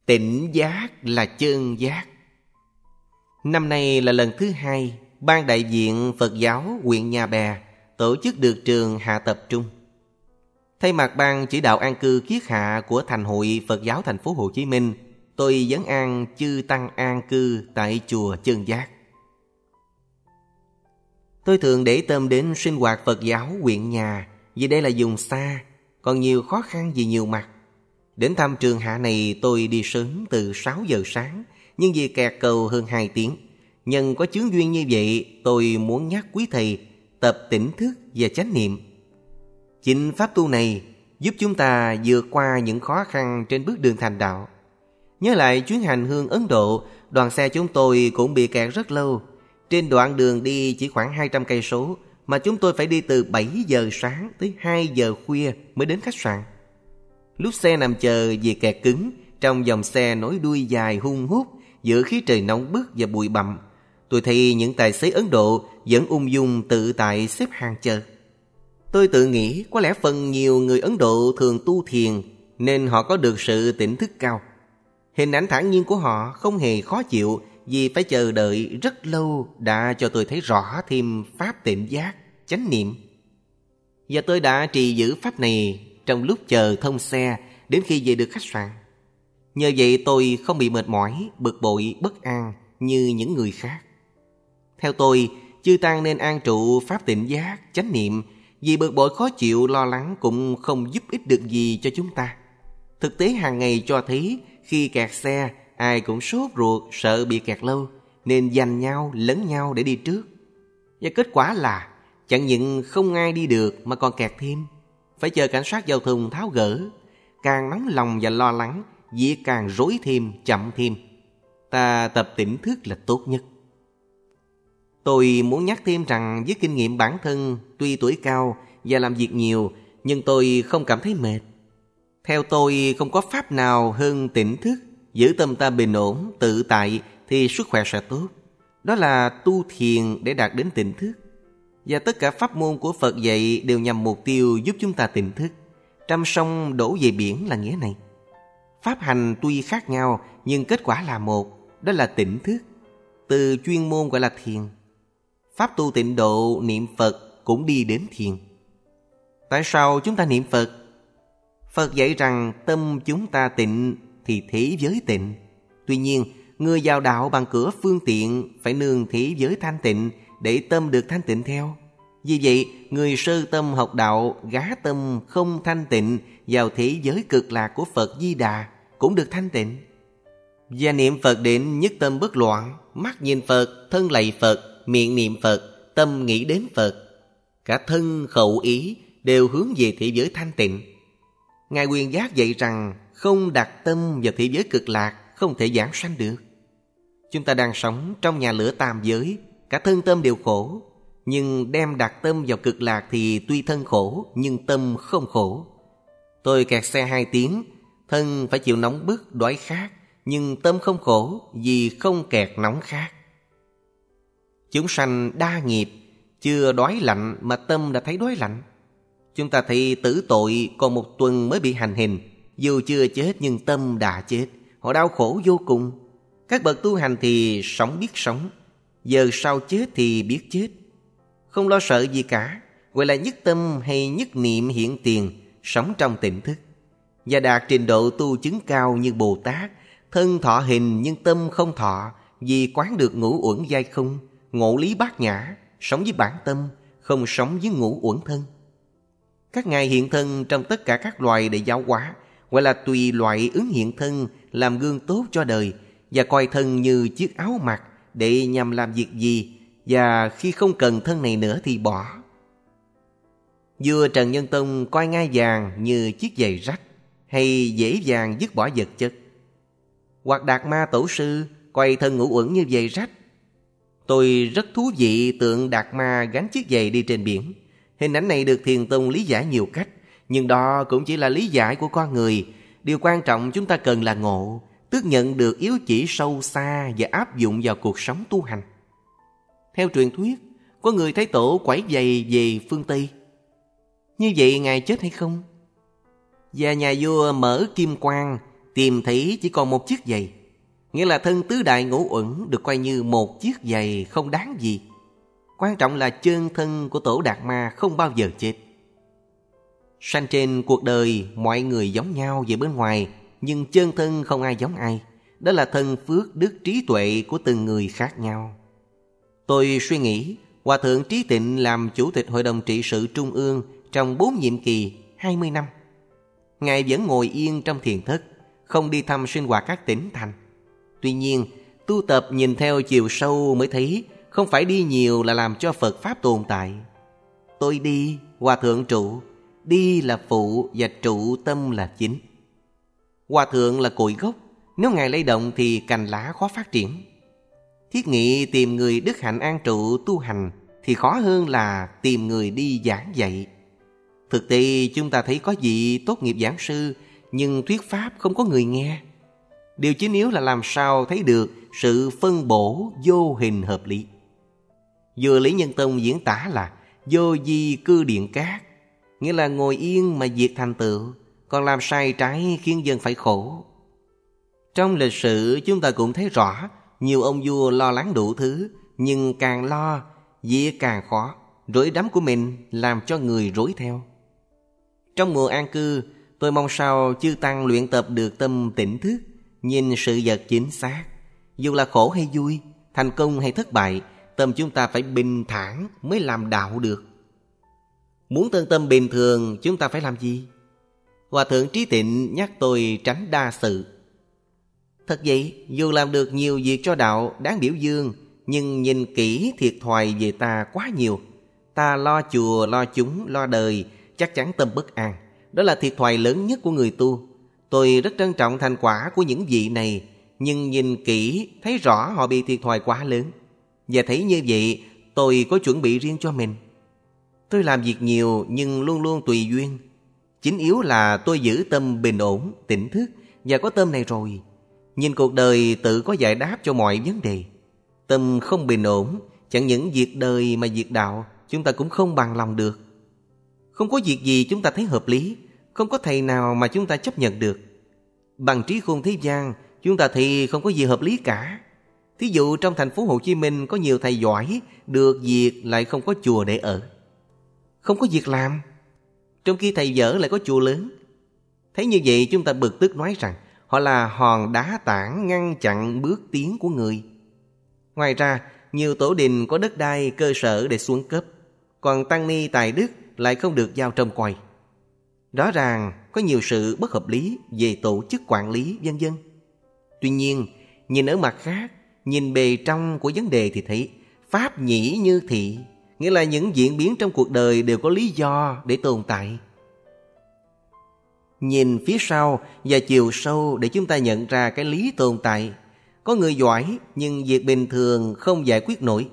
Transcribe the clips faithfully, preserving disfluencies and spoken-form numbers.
Tỉnh giác là chân giác. Năm nay là lần thứ hai Ban đại diện Phật giáo huyện Nhà Bè tổ chức được trường hạ tập trung. Thay mặt ban chỉ đạo an cư kiết hạ của Thành hội Phật giáo thành phố Hồ Chí Minh, tôi vấn an chư tăng an cư tại chùa Chân Giác. Tôi thường để tâm đến sinh hoạt Phật giáo huyện nhà, vì đây là vùng xa, còn nhiều khó khăn vì nhiều mặt. Đến thăm trường hạ này tôi đi sớm từ sáu giờ sáng, nhưng vì kẹt cầu hơn hai tiếng. Nhân có chướng duyên như vậy, tôi muốn nhắc quý thầy tập tỉnh thức và chánh niệm. Chính pháp tu này giúp chúng ta vượt qua những khó khăn trên bước đường thành đạo. Nhớ lại chuyến hành hương Ấn Độ, đoàn xe chúng tôi cũng bị kẹt rất lâu. Trên đoạn đường đi chỉ khoảng hai trăm cây số, mà chúng tôi phải đi từ bảy giờ sáng tới hai giờ khuya mới đến khách sạn. Lúc xe nằm chờ vì kẹt cứng, trong dòng xe nối đuôi dài hun hút giữa khí trời nóng bức và bụi bặm, tôi thấy những tài xế Ấn Độ vẫn ung dung tự tại xếp hàng chờ. Tôi tự nghĩ có lẽ phần nhiều người Ấn Độ thường tu thiền nên họ có được sự tỉnh thức cao. Hình ảnh thản nhiên của họ không hề khó chịu vì phải chờ đợi rất lâu đã cho tôi thấy rõ thêm pháp tỉnh giác, chánh niệm. Và tôi đã trì giữ pháp này trong lúc chờ thông xe đến khi về được khách sạn. Nhờ vậy tôi không bị mệt mỏi, bực bội, bất an như những người khác. Theo tôi, chư tăng nên an trụ pháp tỉnh giác, chánh niệm, vì bực bội khó chịu, lo lắng cũng không giúp ích được gì cho chúng ta. Thực tế hàng ngày cho thấy khi kẹt xe, ai cũng sốt ruột, sợ bị kẹt lâu, nên giành nhau, lấn nhau để đi trước. Và kết quả là chẳng những không ai đi được mà còn kẹt thêm, phải chờ cảnh sát giao thông tháo gỡ. Càng nóng lòng và lo lắng, việc càng rối thêm, chậm thêm. Ta tập tỉnh thức là tốt nhất. Tôi muốn nhắc thêm rằng với kinh nghiệm bản thân, tuy tuổi cao và làm việc nhiều, nhưng tôi không cảm thấy mệt. Theo tôi, không có pháp nào hơn tỉnh thức, giữ tâm ta bình ổn, tự tại thì sức khỏe sẽ tốt. Đó là tu thiền để đạt đến tỉnh thức. Và tất cả pháp môn của Phật dạy đều nhằm mục tiêu giúp chúng ta tỉnh thức. Trăm sông đổ về biển là nghĩa này. Pháp hành tuy khác nhau nhưng kết quả là một, đó là tỉnh thức. Từ chuyên môn gọi là thiền. Pháp tu tịnh độ niệm Phật cũng đi đến thiền. Tại sao chúng ta niệm Phật? Phật dạy rằng tâm chúng ta tịnh thì thế giới tịnh. Tuy nhiên, người vào đạo bằng cửa phương tiện phải nương thế giới thanh tịnh để tâm được thanh tịnh theo. Vì vậy, người sơ tâm học đạo gá tâm không thanh tịnh vào thế giới cực lạc của Phật Di Đà cũng được thanh tịnh. Và niệm Phật đến nhất tâm bất loạn, mắt nhìn Phật, thân lạy Phật, miệng niệm Phật, tâm nghĩ đến Phật. Cả thân khẩu ý đều hướng về thế giới thanh tịnh. Ngài Quyền Giác dạy rằng không đặt tâm vào thế giới cực lạc không thể giảng sanh được. Chúng ta đang sống trong nhà lửa tam giới, cả thân tâm đều khổ. Nhưng đem đặt tâm vào cực lạc thì tuy thân khổ nhưng tâm không khổ. Tôi kẹt xe hai tiếng, thân phải chịu nóng bức, đói khát, nhưng tâm không khổ vì không kẹt nóng khát. Chúng sanh đa nghiệp, chưa đói lạnh mà tâm đã thấy đói lạnh. Chúng ta thấy tử tội còn một tuần mới bị hành hình, dù chưa chết nhưng tâm đã chết, họ đau khổ vô cùng. Các bậc tu hành thì sống biết sống, giờ sau chết thì biết chết. Không lo sợ gì cả, gọi là nhất tâm hay nhất niệm hiện tiền, sống trong tỉnh thức. Và đạt trình độ tu chứng cao như Bồ Tát, thân thọ hình nhưng tâm không thọ, vì quán được ngũ uẩn giai không, ngộ lý bát nhã, sống với bản tâm, không sống với ngũ uẩn thân. Các ngài hiện thân trong tất cả các loài để giáo hóa, gọi là tùy loại ứng hiện thân, làm gương tốt cho đời, và coi thân như chiếc áo mặc để nhằm làm việc gì, và khi không cần thân này nữa thì bỏ. Vua Trần Nhân Tông coi ngai vàng như chiếc giày rách, hay dễ dàng dứt bỏ vật chất. Hoặc Đạt Ma Tổ Sư coi thân ngũ uẩn như giày rách. Tôi rất thú vị tượng Đạt Ma gánh chiếc giày đi trên biển. Hình ảnh này được Thiền Tông lý giải nhiều cách, nhưng đó cũng chỉ là lý giải của con người. Điều quan trọng chúng ta cần là ngộ, tức nhận được yếu chỉ sâu xa và áp dụng vào cuộc sống tu hành. Theo truyền thuyết, có người thấy Tổ quẩy giày về phương Tây. Như vậy Ngài chết hay không? Và nhà vua Mở Kim Quang tìm thấy chỉ còn một chiếc giày. Nghĩa là thân tứ đại ngũ uẩn được coi như một chiếc giày không đáng gì. Quan trọng là chân thân của Tổ Đạt Ma không bao giờ chết. Sanh trên cuộc đời mọi người giống nhau về bên ngoài, nhưng chân thân không ai giống ai. Đó là thân phước đức trí tuệ của từng người khác nhau. Tôi suy nghĩ, Hòa thượng Trí Tịnh làm Chủ tịch Hội đồng trị sự Trung ương trong bốn nhiệm kỳ hai mươi năm. Ngài vẫn ngồi yên trong thiền thất, không đi thăm sinh hoạt các tỉnh thành. Tuy nhiên, tu tập nhìn theo chiều sâu mới thấy không phải đi nhiều là làm cho Phật Pháp tồn tại. Tôi đi, Hòa thượng trụ. Đi là phụ và trụ tâm là chính. Hòa thượng là cội gốc, nếu Ngài lay động thì cành lá khó phát triển. Thiết nghĩ tìm người đức hạnh an trụ tu hành thì khó hơn là tìm người đi giảng dạy. Thực tế chúng ta thấy có vị tốt nghiệp giảng sư, nhưng thuyết pháp không có người nghe. Điều chính yếu là làm sao thấy được sự phân bổ vô hình hợp lý. Vừa Lý Nhân Tông diễn tả là vô di cư điện cát, nghĩa là ngồi yên mà diệt thành tựu, còn làm sai trái khiến dân phải khổ. Trong lịch sử chúng ta cũng thấy rõ, nhiều ông vua lo lắng đủ thứ, nhưng càng lo, việc càng khó. Rối đắm của mình làm cho người rối theo. Trong mùa an cư, tôi mong sao chư tăng luyện tập được tâm tỉnh thức, nhìn sự vật chính xác. Dù là khổ hay vui, thành công hay thất bại, tâm chúng ta phải bình thản mới làm đạo được. Muốn thân tâm bình thường, chúng ta phải làm gì? Hòa thượng Trí Tịnh nhắc tôi tránh đa sự. Thật vậy, dù làm được nhiều việc cho đạo đáng biểu dương, nhưng nhìn kỹ thiệt thòi về ta quá nhiều. Ta lo chùa, lo chúng, lo đời, chắc chắn tâm bất an. Đó là thiệt thòi lớn nhất của người tu. Tôi rất trân trọng thành quả của những vị này, nhưng nhìn kỹ thấy rõ họ bị thiệt thòi quá lớn. Và thấy như vậy, tôi có chuẩn bị riêng cho mình. Tôi làm việc nhiều nhưng luôn luôn tùy duyên. Chính yếu là tôi giữ tâm bình ổn, tỉnh thức, và có tâm này rồi, nhìn cuộc đời tự có giải đáp cho mọi vấn đề. Tâm không bình ổn, chẳng những việc đời mà việc đạo chúng ta cũng không bằng lòng được. Không có việc gì chúng ta thấy hợp lý, không có thầy nào mà chúng ta chấp nhận được. Bằng trí khôn thế gian, chúng ta thì không có gì hợp lý cả. Thí dụ trong thành phố Hồ Chí Minh có nhiều thầy giỏi, được việc lại không có chùa để ở, không có việc làm. Trong khi thầy dở lại có chùa lớn. Thấy như vậy chúng ta bực tức nói rằng họ là hòn đá tảng ngăn chặn bước tiến của người. Ngoài ra, nhiều tổ đình có đất đai cơ sở để xuống cấp, còn tăng ni tài đức lại không được giao trông coi. Rõ ràng có nhiều sự bất hợp lý về tổ chức quản lý vân vân. Tuy nhiên, nhìn ở mặt khác, nhìn bề trong của vấn đề thì thấy pháp nhĩ như thị, nghĩa là những diễn biến trong cuộc đời đều có lý do để tồn tại. Nhìn phía sau và chiều sâu để chúng ta nhận ra cái lý tồn tại. Có người giỏi nhưng việc bình thường không giải quyết nổi.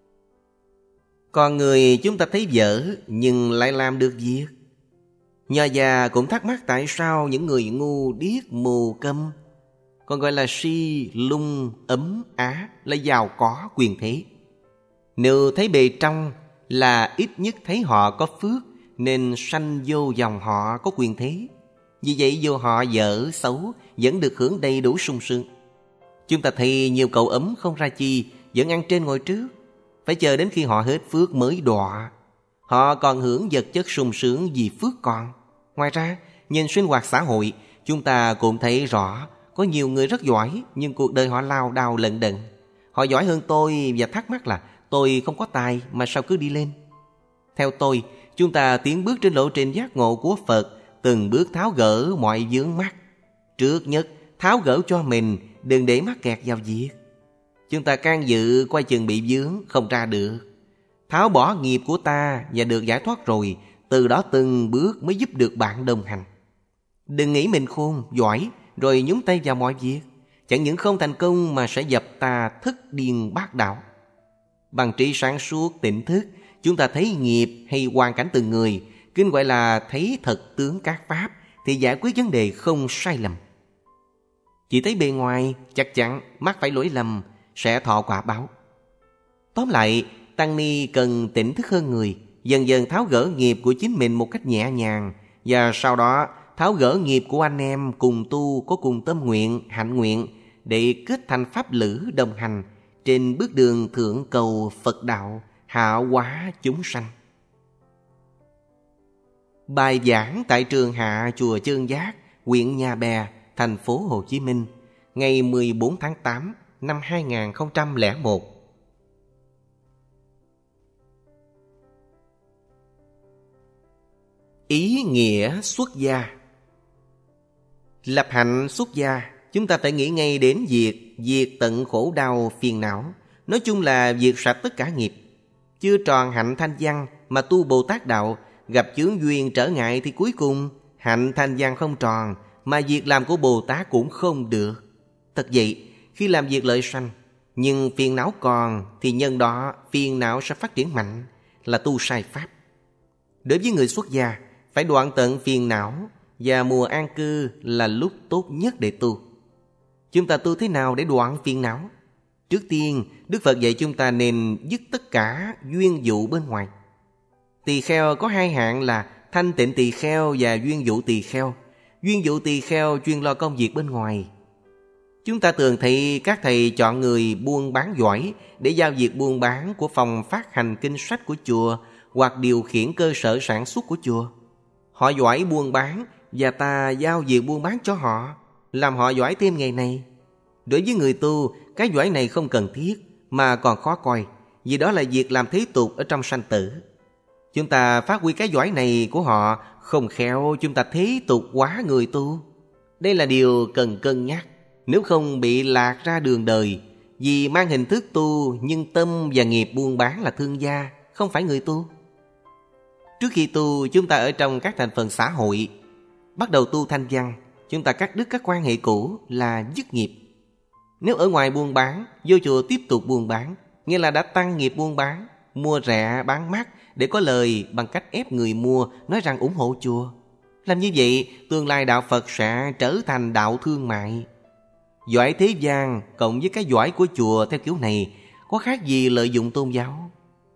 Còn người chúng ta thấy dở nhưng lại làm được việc. Nho già cũng thắc mắc tại sao những người ngu điếc mù câm, còn gọi là si, lung, ấm, á, là giàu có quyền thế. Nếu thấy bề trong là ít nhất thấy họ có phước, nên sanh vô dòng họ có quyền thế. Vì vậy dù họ dở xấu vẫn được hưởng đầy đủ sung sướng. Chúng ta thấy nhiều cậu ấm không ra chi vẫn ăn trên ngồi trước, phải chờ đến khi họ hết phước mới đọa. Họ còn hưởng vật chất sung sướng vì phước còn. Ngoài ra, nhìn sinh hoạt xã hội, chúng ta cũng thấy rõ có nhiều người rất giỏi nhưng cuộc đời họ lao đao lận đận. Họ giỏi hơn tôi và thắc mắc là tôi không có tài mà sao cứ đi lên. Theo tôi, chúng ta tiến bước trên lộ trình giác ngộ của Phật, từng bước tháo gỡ mọi vướng mắc. Trước nhất, tháo gỡ cho mình, đừng để mắc kẹt vào việc. Chúng ta can dự coi chừng bị vướng, không ra được. Tháo bỏ nghiệp của ta và được giải thoát rồi, từ đó từng bước mới giúp được bạn đồng hành. Đừng nghĩ mình khôn, giỏi, rồi nhúng tay vào mọi việc. Chẳng những không thành công mà sẽ dập ta thất điên bát đạo. Bằng trí sáng suốt, tỉnh thức, chúng ta thấy nghiệp hay hoàn cảnh từng người, kinh gọi là thấy thật tướng các pháp, thì giải quyết vấn đề không sai lầm. Chỉ thấy bề ngoài, chắc chắn mắc phải lỗi lầm, sẽ thọ quả báo. Tóm lại, tăng ni cần tỉnh thức hơn người, dần dần tháo gỡ nghiệp của chính mình một cách nhẹ nhàng, và sau đó tháo gỡ nghiệp của anh em cùng tu có cùng tâm nguyện, hạnh nguyện để kết thành pháp lữ đồng hành trên bước đường thượng cầu Phật đạo, hạ hóa chúng sanh. Bài giảng tại trường Hạ chùa Chơn Giác, huyện Nhà Bè, thành phố Hồ Chí Minh, ngày mười bốn tháng tám năm hai nghìn không trăm lẻ một. Ý nghĩa xuất gia. Lập hạnh xuất gia, chúng ta phải nghĩ ngay đến việc diệt tận khổ đau phiền não, nói chung là diệt sạch tất cả nghiệp. Chưa tròn hạnh thanh văn mà tu Bồ Tát đạo, gặp chướng duyên trở ngại thì cuối cùng hạnh thanh văn không tròn, mà việc làm của Bồ Tát cũng không được. Thật vậy, khi làm việc lợi sanh, nhưng phiền não còn thì nhân đó phiền não sẽ phát triển mạnh, là tu sai pháp. Đối với người xuất gia, phải đoạn tận phiền não, và mùa an cư là lúc tốt nhất để tu. Chúng ta tu thế nào để đoạn phiền não? Trước tiên, Đức Phật dạy chúng ta nên dứt tất cả duyên dụ bên ngoài. Tỳ kheo có hai hạng là thanh tịnh tỳ kheo và duyên dụ tỳ kheo. Duyên dụ tỳ kheo chuyên lo công việc bên ngoài. Chúng ta thường thấy các thầy chọn người buôn bán giỏi để giao việc buôn bán của phòng phát hành kinh sách của chùa hoặc điều khiển cơ sở sản xuất của chùa. Họ giỏi buôn bán và ta giao việc buôn bán cho họ, làm họ giỏi thêm nghề này. Đối với người tu, cái giỏi này không cần thiết mà còn khó coi, vì đó là việc làm thế tục ở trong sanh tử. Chúng ta phát huy cái giỏi này của họ, không khéo chúng ta thế tục quá người tu. Đây là điều cần cân nhắc, nếu không bị lạc ra đường đời. Vì mang hình thức tu nhưng tâm và nghiệp buôn bán là thương gia, không phải người tu. Trước khi tu, chúng ta ở trong các thành phần xã hội. Bắt đầu tu thanh văn, chúng ta cắt đứt các quan hệ cũ là dứt nghiệp. Nếu ở ngoài buôn bán, vô chùa tiếp tục buôn bán, nghĩa là đã tăng nghiệp buôn bán, mua rẻ bán mắc để có lời bằng cách ép người mua nói rằng ủng hộ chùa. Làm như vậy, tương lai đạo Phật sẽ trở thành đạo thương mại. Giỏi thế gian cộng với cái giỏi của chùa theo kiểu này có khác gì lợi dụng tôn giáo.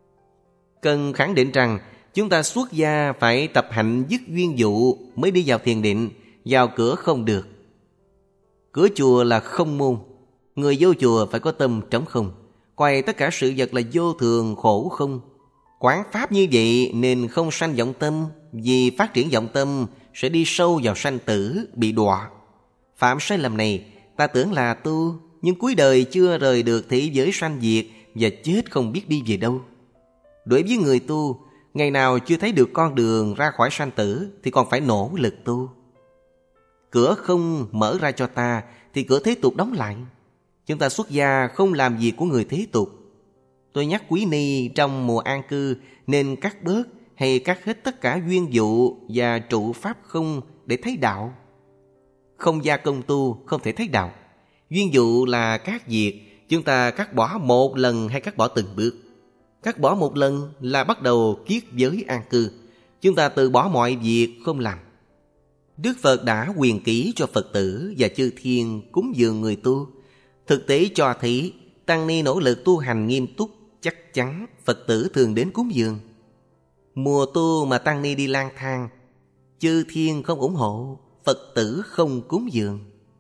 Cần khẳng định rằng chúng ta xuất gia phải tập hạnh dứt duyên dụ mới đi vào thiền định, vào cửa không được. Cửa chùa là không môn, người vô chùa phải có tâm trống không, coi tất cả sự vật là vô thường khổ không. Quán pháp như vậy nên không sanh vọng tâm, vì phát triển vọng tâm sẽ đi sâu vào sanh tử, bị đọa. Phạm sai lầm này, ta tưởng là tu, nhưng cuối đời chưa rời được thế giới sanh diệt và chết không biết đi về đâu. Đối với người tu, ngày nào chưa thấy được con đường ra khỏi sanh tử thì còn phải nỗ lực tu. Cửa không mở ra cho ta thì cửa thế tục đóng lại. Chúng ta xuất gia không làm việc của người thế tục. Tôi nhắc quý ni trong mùa an cư nên cắt bớt hay cắt hết tất cả duyên dụ và trụ pháp không để thấy đạo. Không gia công tu không thể thấy đạo. Duyên dụ là các việc chúng ta cắt bỏ một lần hay cắt bỏ từng bước. Cắt bỏ một lần là bắt đầu kiết giới an cư. Chúng ta từ bỏ mọi việc không làm. Đức Phật đã quyền ký cho Phật tử và chư thiên cúng dường người tu. Thực tế cho thấy tăng ni nỗ lực tu hành nghiêm túc, chắc chắn Phật tử thường đến cúng dường. Mùa tu mà tăng ni đi lang thang, chư thiên không ủng hộ, Phật tử không cúng dường.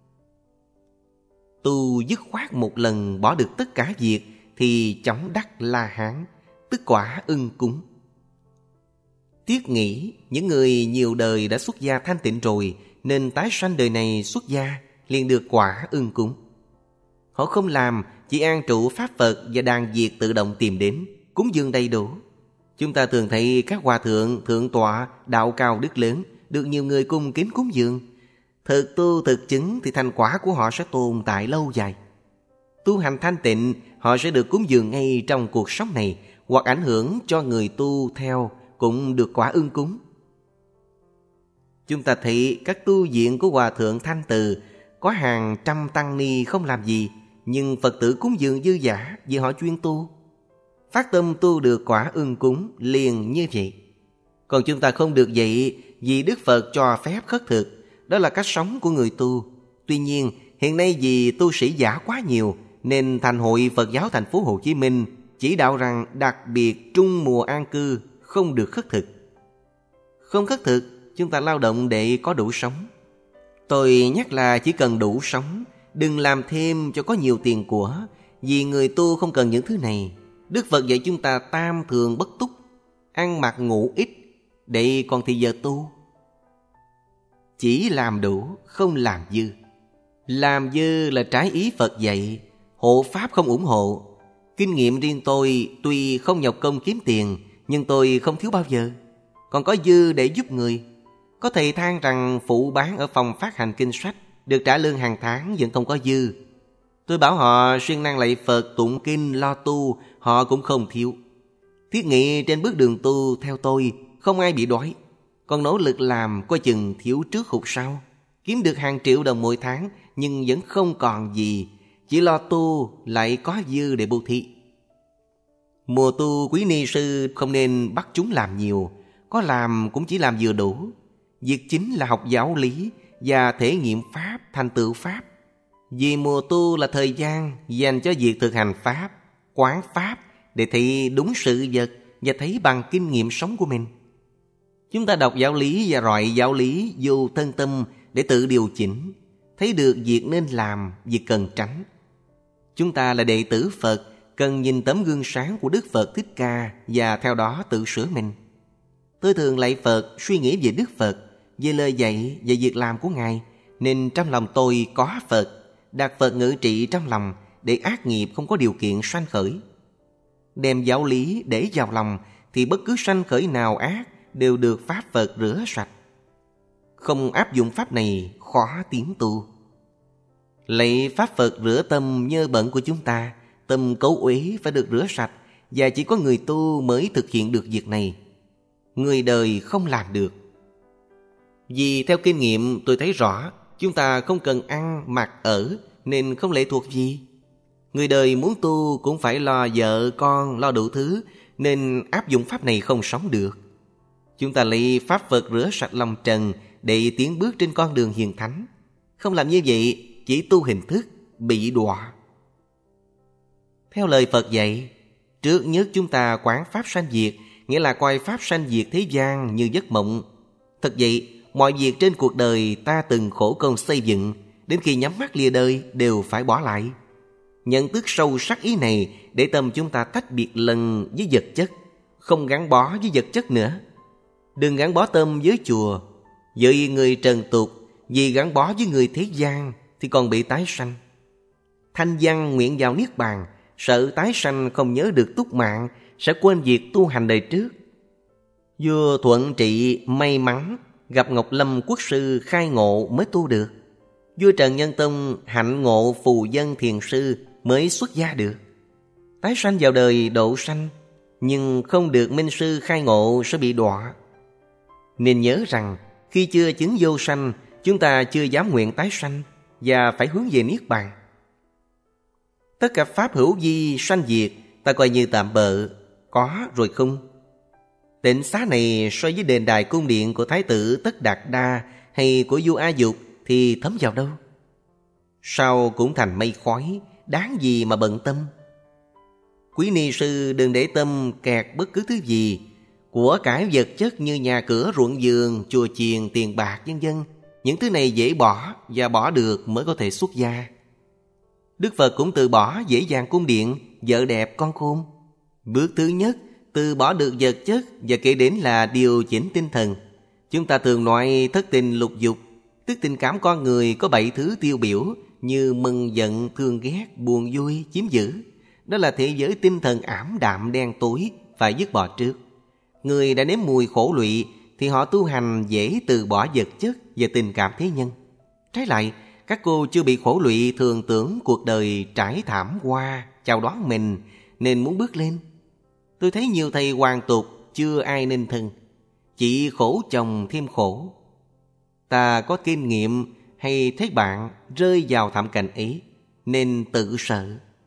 Tu dứt khoát một lần bỏ được tất cả việc thì chóng đắc La Hán, tức quả ưng cúng. Tiếc nghĩ những người nhiều đời đã xuất gia thanh tịnh rồi nên tái sanh đời này xuất gia liền được quả ưng cúng. Họ không làm, chỉ an trụ pháp Phật và đàn diệt tự động tìm đến, cúng dường đầy đủ. Chúng ta thường thấy các hòa thượng, thượng tọa, đạo cao đức lớn được nhiều người cung kính cúng dường. Thực tu thực chứng thì thành quả của họ sẽ tồn tại lâu dài. Tu hành thanh tịnh, họ sẽ được cúng dường ngay trong cuộc sống này, hoặc ảnh hưởng cho người tu theo cũng được quả ưng cúng. Chúng ta thấy các tu viện của hòa thượng Thanh Từ có hàng trăm tăng ni không làm gì, nhưng Phật tử cúng dường dư dả vì họ chuyên tu. Phát tâm tu được quả ưng cúng liền như vậy. Còn chúng ta không được vậy vì Đức Phật cho phép khất thực, đó là cách sống của người tu. Tuy nhiên, hiện nay vì tu sĩ giả quá nhiều nên Thành hội Phật giáo thành phố Hồ Chí Minh chỉ đạo rằng đặc biệt trung mùa an cư không được khất thực. Không khất thực chúng ta lao động để có đủ sống. Tôi nhắc là chỉ cần đủ sống, đừng làm thêm cho có nhiều tiền của, vì người tu không cần những thứ này. Đức Phật dạy chúng ta tam thường bất túc, ăn mặc ngủ ít, để còn thì giờ tu. Chỉ làm đủ, không làm dư. Làm dư là trái ý Phật dạy, hộ pháp không ủng hộ. Kinh nghiệm riêng tôi tuy không nhọc công kiếm tiền, nhưng tôi không thiếu bao giờ, còn có dư để giúp người. Có thầy than rằng phụ bán ở phòng phát hành kinh sách, được trả lương hàng tháng vẫn không có dư. Tôi bảo họ siêng năng lạy Phật, tụng kinh, lo tu, họ cũng không thiếu. Thiết nghĩ trên bước đường tu theo tôi, không ai bị đói. Còn nỗ lực làm coi chừng thiếu trước hụt sau. Kiếm được hàng triệu đồng mỗi tháng, nhưng vẫn không còn gì. Chỉ lo tu lại có dư để bố thí. Mùa tu quý ni sư không nên bắt chúng làm nhiều, có làm cũng chỉ làm vừa đủ. Việc chính là học giáo lý và thể nghiệm Pháp, thành tựu Pháp. Vì mùa tu là thời gian dành cho việc thực hành Pháp, quán Pháp để thấy đúng sự vật và thấy bằng kinh nghiệm sống của mình. Chúng ta đọc giáo lý và rọi giáo lý vô thân tâm để tự điều chỉnh, thấy được việc nên làm, việc cần tránh. Chúng ta là đệ tử Phật, cần nhìn tấm gương sáng của Đức Phật Thích Ca và theo đó tự sửa mình. Tôi thường lạy Phật, suy nghĩ về Đức Phật, về lời dạy và việc làm của Ngài, nên trong lòng tôi có Phật, đặt Phật ngự trị trong lòng để ác nghiệp không có điều kiện sanh khởi. Đem giáo lý để vào lòng thì bất cứ sanh khởi nào ác đều được Pháp Phật rửa sạch. Không áp dụng Pháp này khó tiến tu. Lạy Pháp Phật rửa tâm nhơ bẩn của chúng ta, tâm cấu uế phải được rửa sạch, và chỉ có người tu mới thực hiện được việc này. Người đời không làm được. Vì theo kinh nghiệm tôi thấy rõ, chúng ta không cần ăn, mặc, ở, nên không lệ thuộc gì. Người đời muốn tu cũng phải lo vợ, con, lo đủ thứ, nên áp dụng Pháp này không sống được. Chúng ta lấy Pháp Phật rửa sạch lòng trần để tiến bước trên con đường hiền thánh. Không làm như vậy, chỉ tu hình thức, bị đọa. Theo lời Phật dạy, trước nhất chúng ta quán Pháp sanh diệt, nghĩa là coi Pháp sanh diệt thế gian như giấc mộng. Thật vậy, mọi việc trên cuộc đời ta từng khổ công xây dựng, đến khi nhắm mắt lìa đời đều phải bỏ lại. Nhận thức sâu sắc ý này để tâm chúng ta tách biệt lần với vật chất, không gắn bó với vật chất nữa. Đừng gắn bó tâm với chùa, với người trần tục, vì gắn bó với người thế gian thì còn bị tái sanh. Thanh văn nguyện vào niết bàn, sợ tái sanh không nhớ được túc mạng, sẽ quên việc tu hành đời trước. Vua Thuận Trị may mắn gặp Ngọc Lâm Quốc sư khai ngộ mới tu được. Vua Trần Nhân Tông hạnh ngộ phù dân thiền sư mới xuất gia được. Tái sanh vào đời độ sanh, nhưng không được minh sư khai ngộ sẽ bị đọa. Nên nhớ rằng khi chưa chứng vô sanh, chúng ta chưa dám nguyện tái sanh và phải hướng về niết bàn. Tất cả pháp hữu vi sanh diệt ta coi như tạm bợ, có rồi không. Tịnh xá này so với đền đài cung điện của Thái tử Tất Đạt Đa hay của vua A Dục thì thấm vào đâu. Sau cũng thành mây khói, đáng gì mà bận tâm. Quý ni sư đừng để tâm kẹt bất cứ thứ gì, của cải vật chất như nhà cửa, ruộng vườn, chùa chiền, tiền bạc vân vân. Những thứ này dễ bỏ và bỏ được mới có thể xuất gia. Đức Phật cũng từ bỏ dễ dàng cung điện, vợ đẹp, con khôn. Bước thứ nhất, từ bỏ được vật chất và kể đến là điều chỉnh tinh thần. Chúng ta thường nói thất tình lục dục, tức tình cảm con người có bảy thứ tiêu biểu như mừng giận, thương ghét, buồn vui, chiếm giữ. Đó là thế giới tinh thần ảm đạm đen tối, phải dứt bỏ trước. Người đã nếm mùi khổ lụy thì họ tu hành dễ từ bỏ vật chất và tình cảm thế nhân. Trái lại, các cô chưa bị khổ lụy thường tưởng cuộc đời trải thảm hoa chào đón mình nên muốn bước lên. Tôi thấy nhiều thầy hoàn tục chưa ai nên thân, chỉ khổ chồng thêm khổ. Ta có kinh nghiệm hay thấy bạn rơi vào thảm cảnh ấy nên tự sợ.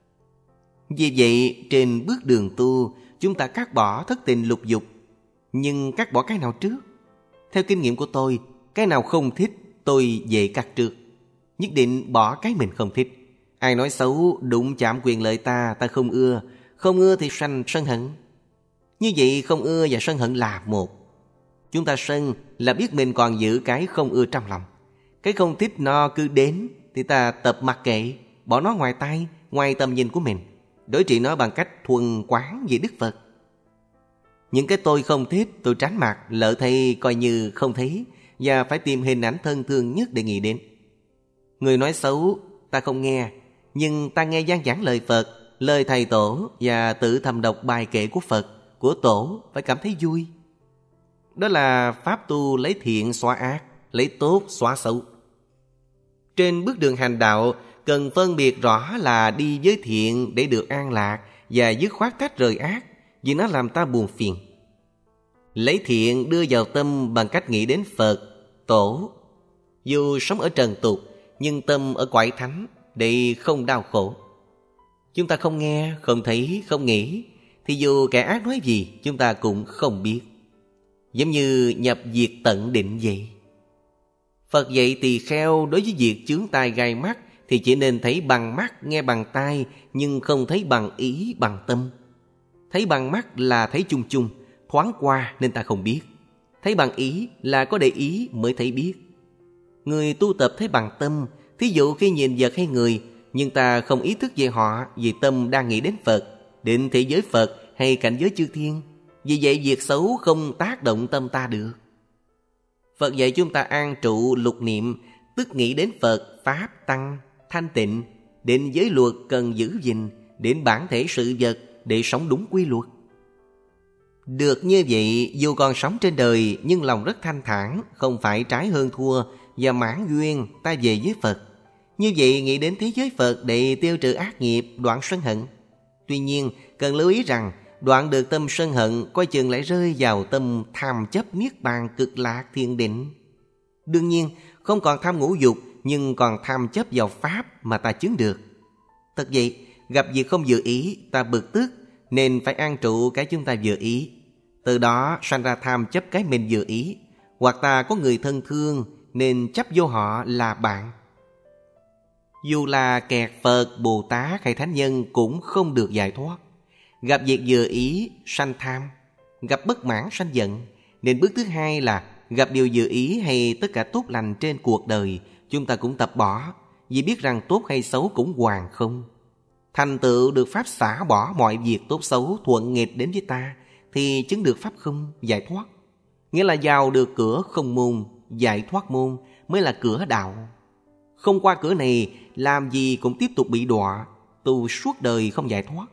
Vì vậy trên bước đường tu chúng ta cắt bỏ thất tình lục dục. Nhưng cắt bỏ cái nào trước? Theo kinh nghiệm của tôi, cái nào không thích tôi dễ cắt trước. Nhất định bỏ cái mình không thích. Ai nói xấu, đụng chạm quyền lợi ta, ta không ưa. Không ưa thì sanh sân hận. Như vậy không ưa và sân hận là một. Chúng ta sân là biết mình còn giữ cái không ưa trong lòng. Cái không thích nó cứ đến thì ta tập mặc kệ, bỏ nó ngoài tay, ngoài tầm nhìn của mình, đối trị nó bằng cách thuần quán về Đức Phật. Những cái tôi không thích, tôi tránh mặt, lỡ thay coi như không thấy, và phải tìm hình ảnh thân thương nhất để nghĩ đến. Người nói xấu ta không nghe, nhưng ta nghe gian giảng lời Phật, lời thầy tổ, và tự thầm đọc bài kệ của Phật, của tổ, phải cảm thấy vui. Đó là pháp tu lấy thiện xóa ác, lấy tốt xóa xấu. Trên bước đường hành đạo, cần phân biệt rõ là đi với thiện để được an lạc, và dứt khoát tách rời ác, vì nó làm ta buồn phiền. Lấy thiện đưa vào tâm bằng cách nghĩ đến Phật, tổ. Dù sống ở trần tục, nhưng tâm ở cõi thánh để không đau khổ. Chúng ta không nghe, không thấy, không nghĩ, thì dù kẻ ác nói gì chúng ta cũng không biết. Giống như nhập diệt tận định vậy. Phật dạy tỳ kheo đối với việc chướng tai gai mắt thì chỉ nên thấy bằng mắt, nghe bằng tai, nhưng không thấy bằng ý, bằng tâm. Thấy bằng mắt là thấy chung chung, thoáng qua nên ta không biết. Thấy bằng ý là có để ý mới thấy biết. Người tu tập thấy bằng tâm, thí dụ khi nhìn vật hay người, nhưng ta không ý thức về họ vì tâm đang nghĩ đến Phật, đến thế giới Phật hay cảnh giới chư thiên. Vì vậy việc xấu không tác động tâm ta được. Phật dạy chúng ta an trụ lục niệm, tức nghĩ đến Phật, Pháp, Tăng, thanh tịnh, đến giới luật cần giữ gìn, đến bản thể sự vật để sống đúng quy luật. Được như vậy, dù còn sống trên đời nhưng lòng rất thanh thản, không phải trái hơn thua và mãn duyên ta về với Phật. Như vậy nghĩ đến thế giới Phật để tiêu trừ ác nghiệp, đoạn sân hận. Tuy nhiên, cần lưu ý rằng đoạn được tâm sân hận coi chừng lại rơi vào tâm tham chấp niết bàn cực lạc thiền định. Đương nhiên, không còn tham ngũ dục nhưng còn tham chấp vào Pháp mà ta chứng được. Thật vậy, gặp việc không vừa ý, ta bực tức, nên phải an trụ cái chúng ta vừa ý. Từ đó sanh ra tham chấp cái mình vừa ý. Hoặc ta có người thân thương nên chấp vô họ là bạn. Dù là kẹt Phật, Bồ Tát hay Thánh Nhân cũng không được giải thoát. Gặp việc vừa ý sanh tham, gặp bất mãn sanh giận. Nên bước thứ hai là gặp điều vừa ý hay tất cả tốt lành trên cuộc đời, chúng ta cũng tập bỏ, vì biết rằng tốt hay xấu cũng hoàn không. Thành tựu được pháp xả bỏ mọi việc tốt xấu thuận nghịch đến với ta, thì chứng được pháp không, giải thoát. Nghĩa là vào được cửa không môn, giải thoát môn mới là cửa đạo. Không qua cửa này, làm gì cũng tiếp tục bị đọa, tu suốt đời không giải thoát.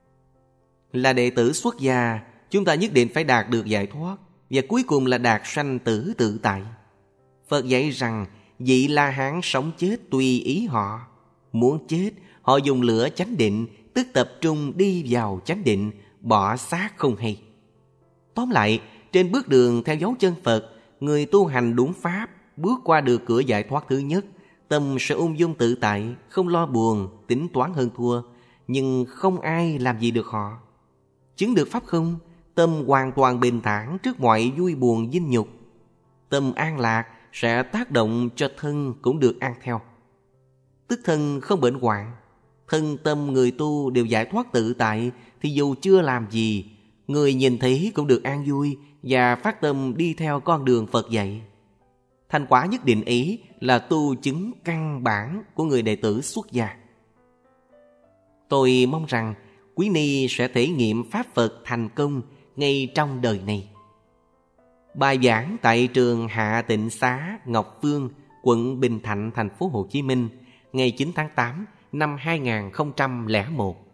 Là đệ tử xuất gia, chúng ta nhất định phải đạt được giải thoát, và cuối cùng là đạt sanh tử tự tại. Phật dạy rằng vị La Hán sống chết tùy ý họ. Muốn chết, họ dùng lửa chánh định, tức tập trung đi vào chánh định, bỏ xác không hay. Tóm lại, trên bước đường theo dấu chân Phật, người tu hành đúng pháp, bước qua được cửa giải thoát thứ nhất, tâm sẽ ung dung tự tại, không lo buồn, tính toán hơn thua, nhưng không ai làm gì được họ. Chứng được pháp không, tâm hoàn toàn bình thản trước mọi vui buồn dinh nhục. Tâm an lạc sẽ tác động cho thân cũng được an theo. Tức thân không bệnh hoạn, thân tâm người tu đều giải thoát tự tại, thì dù chưa làm gì, người nhìn thấy cũng được an vui và phát tâm đi theo con đường Phật dạy. Thành quả nhất định ấy là tu chứng căn bản của người đệ tử xuất gia. Tôi mong rằng quý ni sẽ thể nghiệm pháp Phật thành công ngay trong đời này. Bài giảng tại trường Hạ Tịnh Xá Ngọc Phương, quận Bình Thạnh, thành phố Hồ Chí Minh, ngày chín tháng tám năm hai nghìn không trăm lẻ một.